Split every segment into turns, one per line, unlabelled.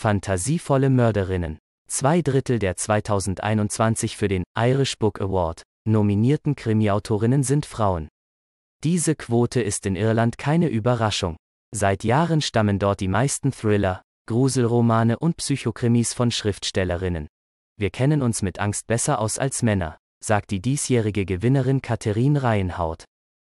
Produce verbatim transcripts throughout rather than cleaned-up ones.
Fantasievolle Mörderinnen. Zwei Drittel der zweitausendeinundzwanzig für den Irish Book Award nominierten Krimiautorinnen sind Frauen. Diese Quote ist in Irland keine Überraschung. Seit Jahren stammen dort die meisten Thriller, Gruselromane und Psychokrimis von Schriftstellerinnen. Wir kennen uns mit Angst besser aus als Männer, sagt die diesjährige Gewinnerin Katherine Ryanhout.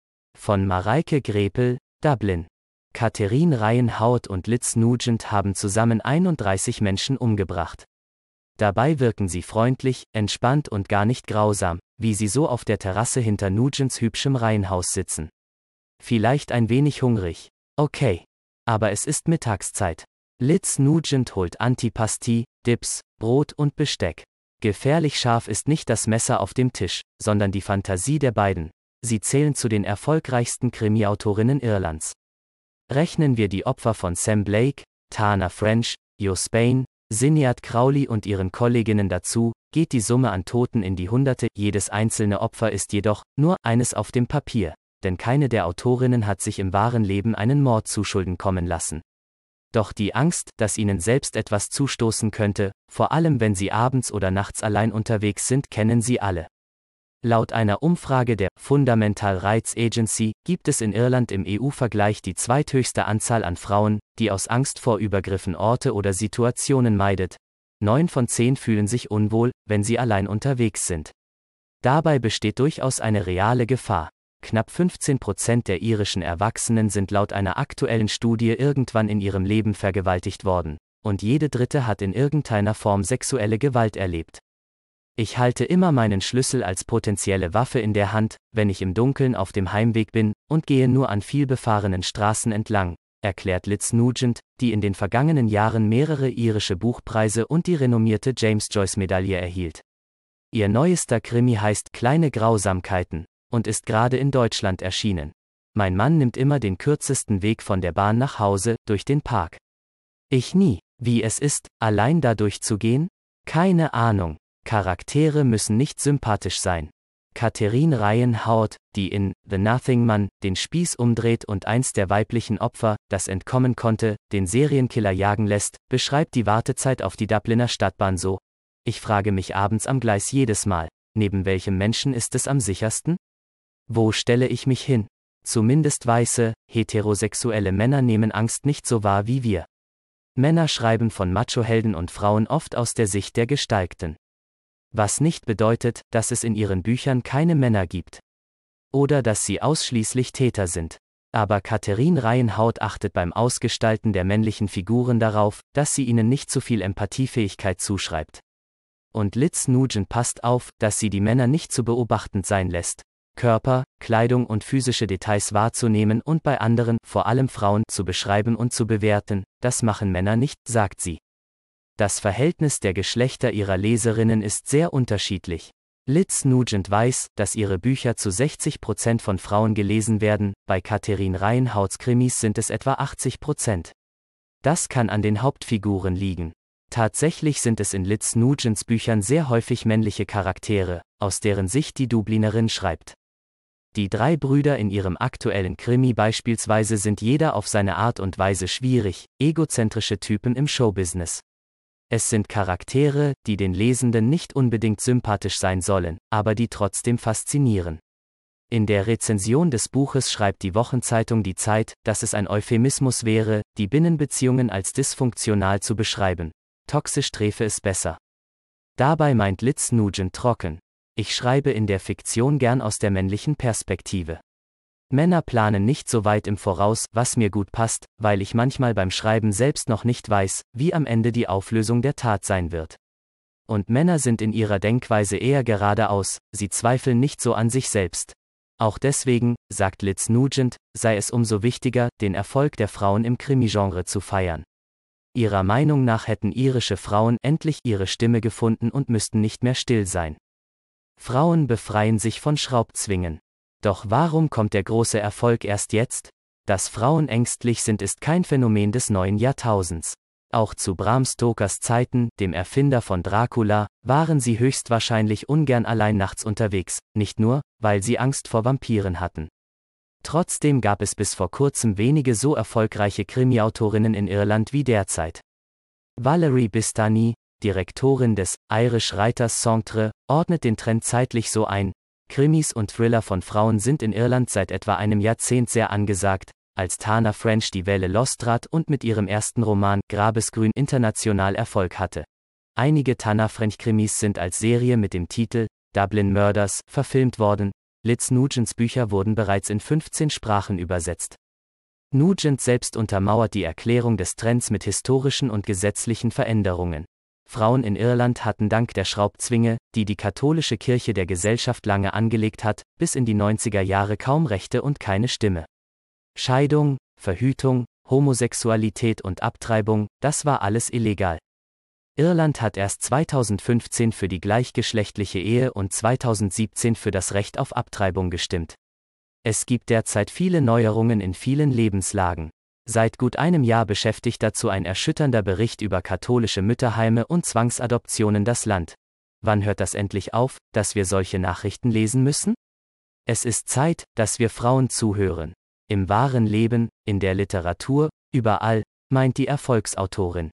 Von Mareike Grepel, Dublin. Katherine Ryanhout und Liz Nugent haben zusammen einunddreißig Menschen umgebracht. Dabei wirken sie freundlich, entspannt und gar nicht grausam, wie sie so auf der Terrasse hinter Nugents hübschem Reihenhaus sitzen. Vielleicht ein wenig hungrig. Okay. Aber es ist Mittagszeit. Liz Nugent holt Antipasti, Dips, Brot und Besteck. Gefährlich scharf ist nicht das Messer auf dem Tisch, sondern die Fantasie der beiden. Sie zählen zu den erfolgreichsten Krimiautorinnen Irlands. Rechnen wir die Opfer von Sam Blake, Tana French, Jo Spain, Sinead Crowley und ihren Kolleginnen dazu, geht die Summe an Toten in die Hunderte. Jedes einzelne Opfer ist jedoch nur eines auf dem Papier, denn keine der Autorinnen hat sich im wahren Leben einen Mord zuschulden kommen lassen. Doch die Angst, dass ihnen selbst etwas zustoßen könnte, vor allem wenn sie abends oder nachts allein unterwegs sind, kennen sie alle. Laut einer Umfrage der Fundamental Rights Agency gibt es in Irland im E U-Vergleich die zweithöchste Anzahl an Frauen, die aus Angst vor Übergriffen Orte oder Situationen meidet. Neun von zehn fühlen sich unwohl, wenn sie allein unterwegs sind. Dabei besteht durchaus eine reale Gefahr. Knapp fünfzehn Prozent der irischen Erwachsenen sind laut einer aktuellen Studie irgendwann in ihrem Leben vergewaltigt worden, und jede dritte hat in irgendeiner Form sexuelle Gewalt erlebt. Ich halte immer meinen Schlüssel als potenzielle Waffe in der Hand, wenn ich im Dunkeln auf dem Heimweg bin, und gehe nur an vielbefahrenen Straßen entlang, erklärt Liz Nugent, die in den vergangenen Jahren mehrere irische Buchpreise und die renommierte James-Joyce-Medaille erhielt. Ihr neuester Krimi heißt Kleine Grausamkeiten und ist gerade in Deutschland erschienen. Mein Mann nimmt immer den kürzesten Weg von der Bahn nach Hause, durch den Park. Ich nie. Wie es ist, allein da durchzugehen? Keine Ahnung. Charaktere müssen nicht sympathisch sein. Katherine Ryanhout, die in The Nothing Man den Spieß umdreht und eins der weiblichen Opfer, das entkommen konnte, den Serienkiller jagen lässt, beschreibt die Wartezeit auf die Dubliner Stadtbahn so: Ich frage mich abends am Gleis jedes Mal, neben welchem Menschen ist es am sichersten? Wo stelle ich mich hin? Zumindest weiße, heterosexuelle Männer nehmen Angst nicht so wahr wie wir. Männer schreiben von Machohelden und Frauen oft aus der Sicht der Gestalkten. Was nicht bedeutet, dass es in ihren Büchern keine Männer gibt. Oder dass sie ausschließlich Täter sind. Aber Katherine Ryanhout achtet beim Ausgestalten der männlichen Figuren darauf, dass sie ihnen nicht zu viel Empathiefähigkeit zuschreibt. Und Liz Nugent passt auf, dass sie die Männer nicht zu beobachtend sein lässt. Körper, Kleidung und physische Details wahrzunehmen und bei anderen, vor allem Frauen, zu beschreiben und zu bewerten, das machen Männer nicht, sagt sie. Das Verhältnis der Geschlechter ihrer Leserinnen ist sehr unterschiedlich. Liz Nugent weiß, dass ihre Bücher zu sechzig Prozent von Frauen gelesen werden, bei Katherine Ryanhouts Krimis sind es etwa achtzig Prozent. Das kann an den Hauptfiguren liegen. Tatsächlich sind es in Liz Nugents Büchern sehr häufig männliche Charaktere, aus deren Sicht die Dublinerin schreibt. Die drei Brüder in ihrem aktuellen Krimi beispielsweise sind jeder auf seine Art und Weise schwierig, egozentrische Typen im Showbusiness. Es sind Charaktere, die den Lesenden nicht unbedingt sympathisch sein sollen, aber die trotzdem faszinieren. In der Rezension des Buches schreibt die Wochenzeitung Die Zeit, dass es ein Euphemismus wäre, die Binnenbeziehungen als dysfunktional zu beschreiben. Toxisch träfe es besser. Dabei meint Liz Nugent trocken: Ich schreibe in der Fiktion gern aus der männlichen Perspektive. Männer planen nicht so weit im Voraus, was mir gut passt, weil ich manchmal beim Schreiben selbst noch nicht weiß, wie am Ende die Auflösung der Tat sein wird. Und Männer sind in ihrer Denkweise eher geradeaus, sie zweifeln nicht so an sich selbst. Auch deswegen, sagt Liz Nugent, sei es umso wichtiger, den Erfolg der Frauen im Krimi-Genre zu feiern. Ihrer Meinung nach hätten irische Frauen endlich ihre Stimme gefunden und müssten nicht mehr still sein. Frauen befreien sich von Schraubzwingen. Doch warum kommt der große Erfolg erst jetzt? Dass Frauen ängstlich sind, ist kein Phänomen des neuen Jahrtausends. Auch zu Bram Stokers Zeiten, dem Erfinder von Dracula, waren sie höchstwahrscheinlich ungern allein nachts unterwegs, nicht nur, weil sie Angst vor Vampiren hatten. Trotzdem gab es bis vor kurzem wenige so erfolgreiche Krimiautorinnen in Irland wie derzeit. Valerie Bistani, Direktorin des Irish Writers' Centre, ordnet den Trend zeitlich so ein: Krimis und Thriller von Frauen sind in Irland seit etwa einem Jahrzehnt sehr angesagt, als Tana French die Welle lostrat und mit ihrem ersten Roman Grabesgrün international Erfolg hatte. Einige Tana French-Krimis sind als Serie mit dem Titel Dublin Murders verfilmt worden. Liz Nugents Bücher wurden bereits in fünfzehn Sprachen übersetzt. Nugent selbst untermauert die Erklärung des Trends mit historischen und gesetzlichen Veränderungen. Frauen in Irland hatten dank der Schraubzwinge, die die katholische Kirche der Gesellschaft lange angelegt hat, bis in die neunziger Jahre kaum Rechte und keine Stimme. Scheidung, Verhütung, Homosexualität und Abtreibung, das war alles illegal. Irland hat erst zweitausendfünfzehn für die gleichgeschlechtliche Ehe und zweitausendsiebzehn für das Recht auf Abtreibung gestimmt. Es gibt derzeit viele Neuerungen in vielen Lebenslagen. Seit gut einem Jahr beschäftigt dazu ein erschütternder Bericht über katholische Mütterheime und Zwangsadoptionen das Land. Wann hört das endlich auf, dass wir solche Nachrichten lesen müssen? Es ist Zeit, dass wir Frauen zuhören. Im wahren Leben, in der Literatur, überall, meint die Erfolgsautorin.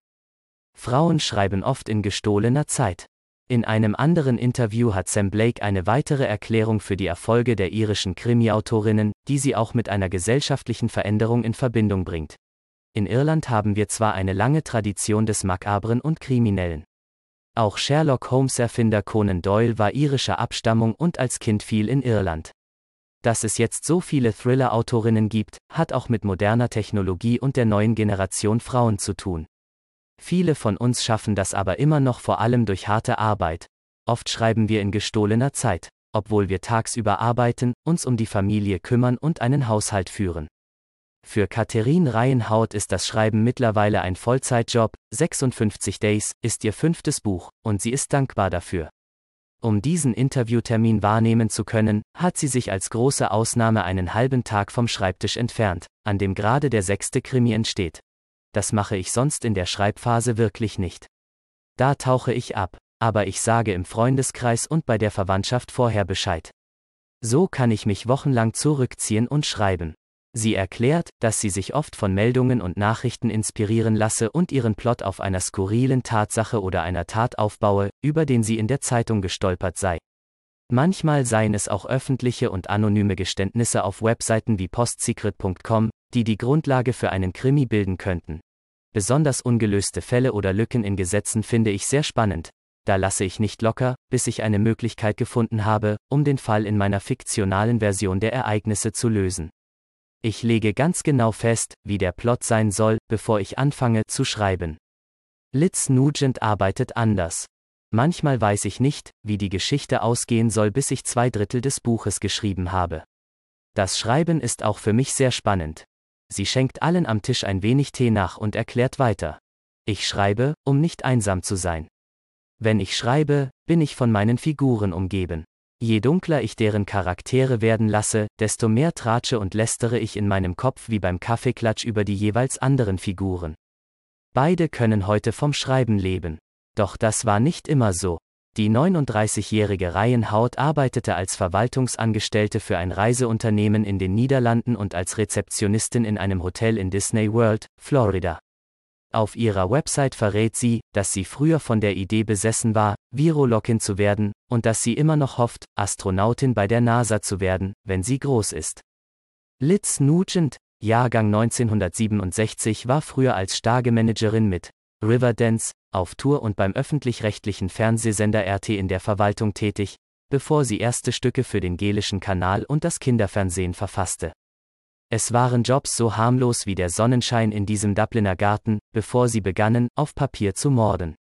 Frauen schreiben oft in gestohlener Zeit. In einem anderen Interview hat Sam Blake eine weitere Erklärung für die Erfolge der irischen Krimi-Autorinnen, die sie auch mit einer gesellschaftlichen Veränderung in Verbindung bringt. In Irland haben wir zwar eine lange Tradition des Makabren und Kriminellen. Auch Sherlock Holmes-Erfinder Conan Doyle war irischer Abstammung und als Kind viel in Irland. Dass es jetzt so viele Thriller-Autorinnen gibt, hat auch mit moderner Technologie und der neuen Generation Frauen zu tun. Viele von uns schaffen das aber immer noch vor allem durch harte Arbeit. Oft schreiben wir in gestohlener Zeit, obwohl wir tagsüber arbeiten, uns um die Familie kümmern und einen Haushalt führen. Für Katherine Reihenhaut ist das Schreiben mittlerweile ein Vollzeitjob. sechsundfünfzig Days ist ihr fünftes Buch, und sie ist dankbar dafür. Um diesen Interviewtermin wahrnehmen zu können, hat sie sich als große Ausnahme einen halben Tag vom Schreibtisch entfernt, an dem gerade der sechste Krimi entsteht. Das mache ich sonst in der Schreibphase wirklich nicht. Da tauche ich ab, aber ich sage im Freundeskreis und bei der Verwandtschaft vorher Bescheid. So kann ich mich wochenlang zurückziehen und schreiben. Sie erklärt, dass sie sich oft von Meldungen und Nachrichten inspirieren lasse und ihren Plot auf einer skurrilen Tatsache oder einer Tat aufbaue, über den sie in der Zeitung gestolpert sei. Manchmal seien es auch öffentliche und anonyme Geständnisse auf Webseiten wie postsecret punkt com, die die Grundlage für einen Krimi bilden könnten. Besonders ungelöste Fälle oder Lücken in Gesetzen finde ich sehr spannend. Da lasse ich nicht locker, bis ich eine Möglichkeit gefunden habe, um den Fall in meiner fiktionalen Version der Ereignisse zu lösen. Ich lege ganz genau fest, wie der Plot sein soll, bevor ich anfange zu schreiben. Liz Nugent arbeitet anders. Manchmal weiß ich nicht, wie die Geschichte ausgehen soll, bis ich zwei Drittel des Buches geschrieben habe. Das Schreiben ist auch für mich sehr spannend. Sie schenkt allen am Tisch ein wenig Tee nach und erklärt weiter. Ich schreibe, um nicht einsam zu sein. Wenn ich schreibe, bin ich von meinen Figuren umgeben. Je dunkler ich deren Charaktere werden lasse, desto mehr tratsche und lästere ich in meinem Kopf wie beim Kaffeeklatsch über die jeweils anderen Figuren. Beide können heute vom Schreiben leben. Doch das war nicht immer so. Die neununddreißigjährige Reihenhaut arbeitete als Verwaltungsangestellte für ein Reiseunternehmen in den Niederlanden und als Rezeptionistin in einem Hotel in Disney World, Florida. Auf ihrer Website verrät sie, dass sie früher von der Idee besessen war, Virologin zu werden, und dass sie immer noch hofft, Astronautin bei der NASA zu werden, wenn sie groß ist. Liz Nugent, Jahrgang neunzehnhundertsiebenundsechzig, war früher als Stagemanagerin mit Riverdance auf Tour und beim öffentlich-rechtlichen Fernsehsender R T in der Verwaltung tätig, bevor sie erste Stücke für den gälischen Kanal und das Kinderfernsehen verfasste. Es waren Jobs so harmlos wie der Sonnenschein in diesem Dubliner Garten, bevor sie begannen, auf Papier zu morden.